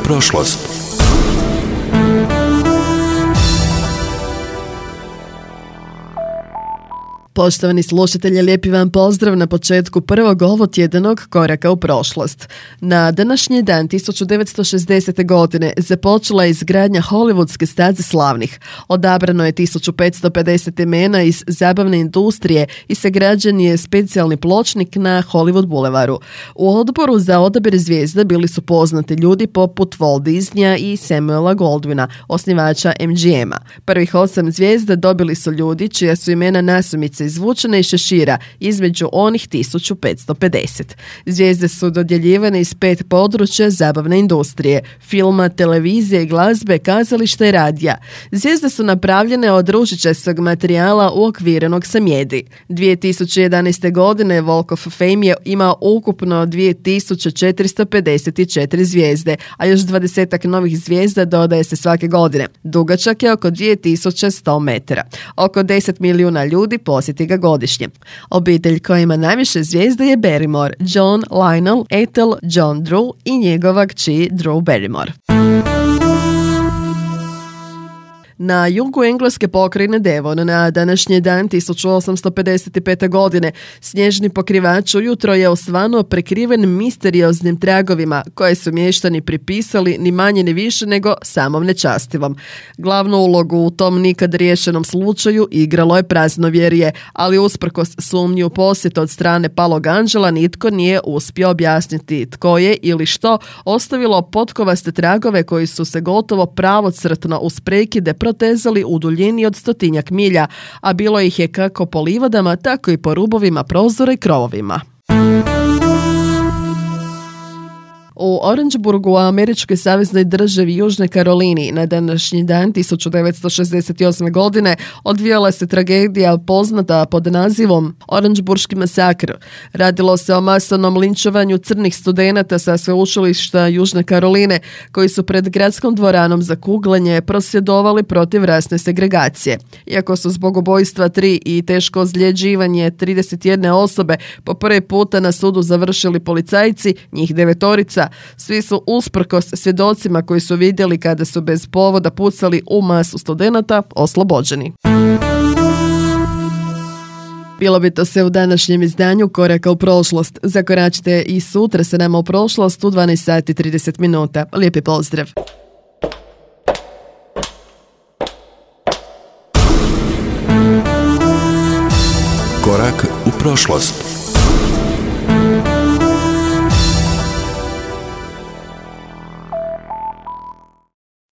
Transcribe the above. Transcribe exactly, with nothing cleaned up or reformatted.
prošlost. Poštovani slušatelji, lijepi vam pozdrav na početku prvog ovotjedanog koraka u prošlost. Na današnji dan tisuću devetsto šezdesete. godine započela je izgradnja Hollywoodske staze slavnih. Odabrano je tisuću petsto pedeset imena iz zabavne industrije i sagrađen je specijalni pločnik na Hollywood bulevaru. U odboru za odabir zvijezda bili su poznati ljudi poput Walt Disneya i Samuela Goldwina, osnivača em dži ema. Prvih osam zvijezda dobili su ljudi čija su imena nasumice izvučene iz šešira između onih tisuću petsto pedeset. Zvijezde su dodjeljivane iz pet područja zabavne industrije: filma, televizije, glazbe, kazališta i radija. Zvijezde su napravljene od ružičastog materijala uokvirenog sa mjedi. dvije tisuće jedanaeste. godine Walk of Fame je imao ukupno dvije tisuće četiristo pedeset četiri zvijezde, a još dvadesetak novih zvijezda dodaje se svake godine. Dugačak je oko dvije tisuće sto metara. Oko deset milijuna ljudi posjeti ga godišnje. Obitelj koja ima najviše zvijezda je Barrymore, John, Lionel, Ethel, John Drew i njegova kći Drew Barrymore. Na jugu engleske pokrajine Devon na današnji dan tisuću osamsto pedeset pete. godine snježni pokrivač ujutro je osvanuo prekriven misterioznim tragovima koje su mještani pripisali ni manje ni više nego samom nečastivom. Glavnu ulogu u tom nikad riješenom slučaju igralo je praznovjerje, ali usprkos sumnji u posjet od strane palog anđela nitko nije uspio objasniti tko je ili što ostavilo potkovaste tragove koji su se gotovo pravocrtno uz prekide protezali u duljini od stotinjak milja, a bilo ih je kako po livadama, tako i po rubovima prozora i krovovima. U Orangeburgu u američkoj saveznoj državi Južnoj Karolini na današnji dan tisuću devetsto šezdeset osme. godine odvijala se tragedija poznata pod nazivom Orangeburški masakr. Radilo se o masovnom linčovanju crnih studenata sa sveučilišta Južne Karoline koji su pred gradskom dvoranom za kuglanje prosvjedovali protiv rasne segregacije. Iako su zbog ubojstva tri i teško ozljeđivanje trideset jedne osobe po prvi puta na sudu završili policajci, njih devetorica, svi su usprkos svjedocima koji su vidjeli kada su bez povoda pucali u masu studenata oslobođeni. Bilo bi to sve u današnjem izdanju Koraka u prošlost. Zakoračite i sutra sa nama u prošlost u dvanaest sati i trideset minuta. Lijepi pozdrav! Korak u prošlost.